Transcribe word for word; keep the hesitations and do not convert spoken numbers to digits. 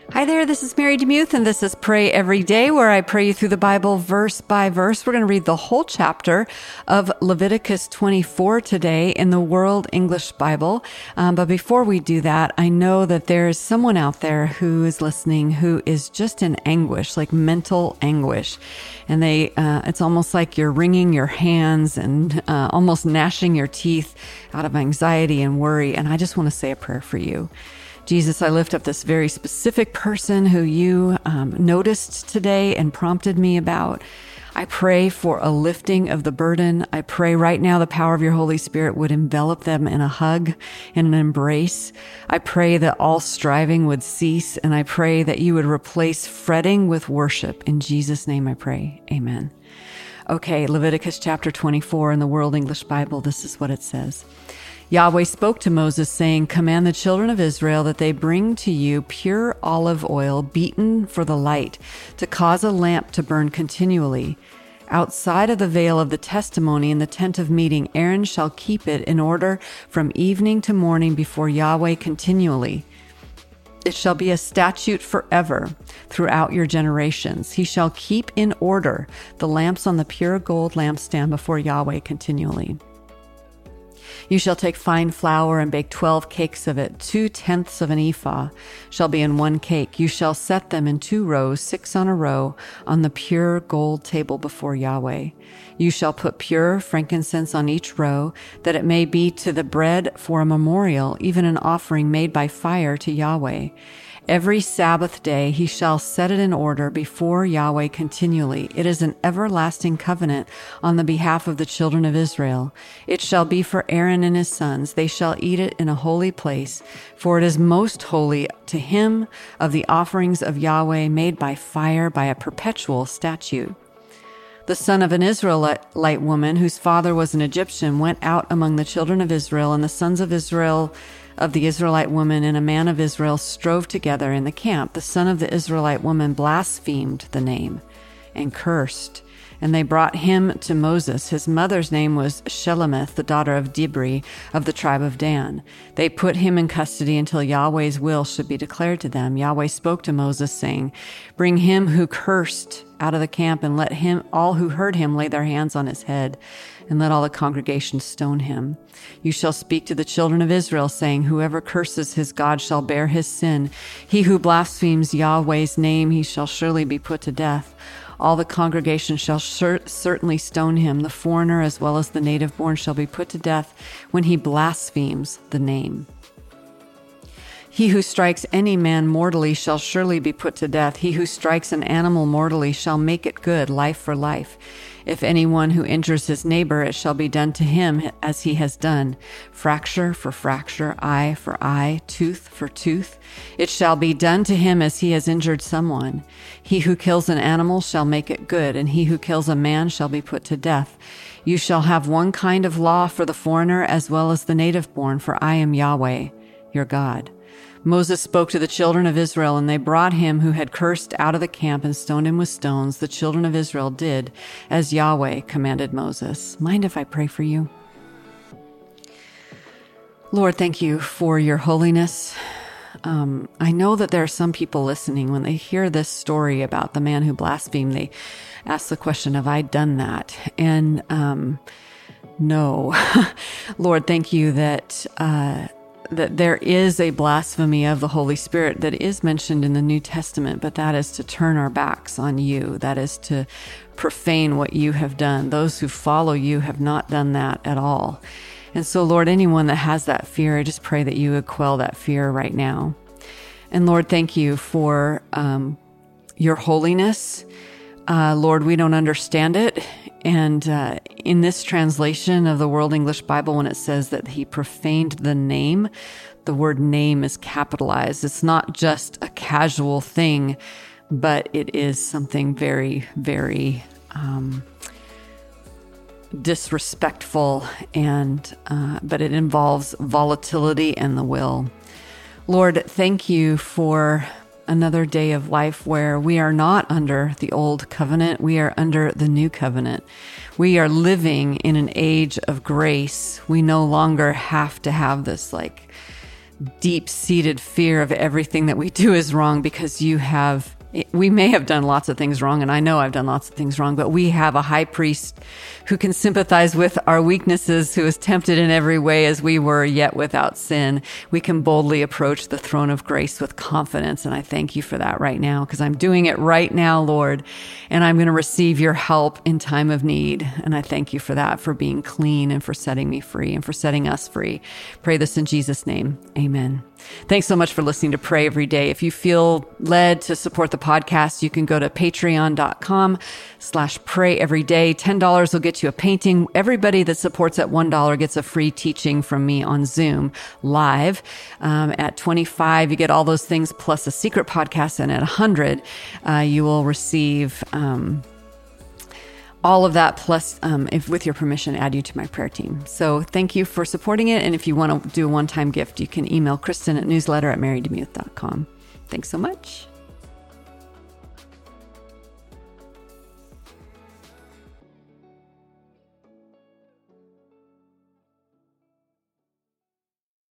Hi there, this is Mary DeMuth, and this is Pray Every Day, where I pray you through the Bible verse by verse. We're going to read the whole chapter of Leviticus twenty-four today in the World English Bible. Um, but before we do that, I know that there is someone out there who is listening who is just in anguish, like mental anguish. And they, uh, it's almost like you're wringing your hands and uh, almost gnashing your teeth out of anxiety and worry. And I just want to say a prayer for you. Jesus, I lift up this very specific person who you um, noticed today and prompted me about. I pray for a lifting of the burden. I pray right now the power of your Holy Spirit would envelop them in a hug, in an embrace. I pray that all striving would cease, and I pray that you would replace fretting with worship. In Jesus' name I pray. Amen. Okay, Leviticus chapter twenty-four in the World English Bible, this is what it says. Yahweh spoke to Moses, saying, "Command the children of Israel that they bring to you pure olive oil beaten for the light, to cause a lamp to burn continually. Outside of the veil of the testimony in the tent of meeting, Aaron shall keep it in order from evening to morning before Yahweh continually. It shall be a statute forever throughout your generations. He shall keep in order the lamps on the pure gold lampstand before Yahweh continually. You shall take fine flour and bake twelve cakes of it. Two tenths of an ephah shall be in one cake. You shall set them in two rows, six on a row, on the pure gold table before Yahweh. You shall put pure frankincense on each row, that it may be to the bread for a memorial, even an offering made by fire to Yahweh. Every Sabbath day he shall set it in order before Yahweh continually. It is an everlasting covenant on the behalf of the children of Israel. It shall be for Aaron and his sons. They shall eat it in a holy place, for it is most holy to him of the offerings of Yahweh made by fire by a perpetual statute. The son of an Israelite woman, whose father was an Egyptian, went out among the children of Israel, and the sons of Israel of the Israelite woman and a man of Israel strove together in the camp. The son of the Israelite woman blasphemed the name and cursed, and they brought him to Moses. His mother's name was Shelemith, the daughter of Dibri of the tribe of Dan. They put him in custody until Yahweh's will should be declared to them. Yahweh spoke to Moses, saying, "Bring him who cursed out of the camp, and let him, all who heard him, lay their hands on his head, and let all the congregation stone him. You shall speak to the children of Israel, saying, Whoever curses his God shall bear his sin. He who blasphemes Yahweh's name, he shall surely be put to death. All the congregation shall cer- certainly stone him. The foreigner as well as the native born shall be put to death when he blasphemes the name. He who strikes any man mortally shall surely be put to death. He who strikes an animal mortally shall make it good, life for life. If anyone who injures his neighbor, it shall be done to him as he has done. Fracture for fracture, eye for eye, tooth for tooth. It shall be done to him as he has injured someone. He who kills an animal shall make it good, and he who kills a man shall be put to death. You shall have one kind of law for the foreigner as well as the native born, for I am Yahweh, your God." Moses spoke to the children of Israel, and they brought him who had cursed out of the camp and stoned him with stones. The children of Israel did as Yahweh commanded Moses. Mind if I pray for you? Lord, thank you for your holiness. Um, I know that there are some people listening, when they hear this story about the man who blasphemed, they ask the question, have I done that? And um, no. Lord, thank you that uh, that there is a blasphemy of the Holy Spirit that is mentioned in the New Testament, but that is to turn our backs on you. That is to profane what you have done. Those who follow you have not done that at all. And so, Lord, anyone that has that fear, I just pray that you would quell that fear right now. And Lord, thank you for um, your holiness. Uh, Lord, we don't understand it. And uh, in this translation of the World English Bible, when it says that he profaned the name, the word name is capitalized. It's not just a casual thing, but it is something very, very um, disrespectful, and uh, but it involves volatility and the will. Lord, thank you for another day of life where we are not under the old covenant. We are under the new covenant. We are living in an age of grace. We no longer have to have this like deep-seated fear of everything that we do is wrong, because you have, we may have done lots of things wrong, and I know I've done lots of things wrong, but we have a high priest who can sympathize with our weaknesses, who is tempted in every way as we were, yet without sin. We can boldly approach the throne of grace with confidence, and I thank you for that right now, because I'm doing it right now, Lord, and I'm going to receive your help in time of need, and I thank you for that, for being clean and for setting me free and for setting us free. Pray this in Jesus' name. Amen. Thanks so much for listening to Pray Every Day. If you feel led to support the podcast, you can go to patreon.com slash pray every day. ten dollars will get you a painting. Everybody that supports at one dollar gets a free teaching from me on Zoom live. Um, at twenty-five, you get all those things plus a secret podcast. And at one hundred, uh, you will receive um, all of that, plus, um, if with your permission, add you to my prayer team. So thank you for supporting it. And if you want to do a one-time gift, you can email Kristen at newsletter at mary demuth dot com. Thanks so much.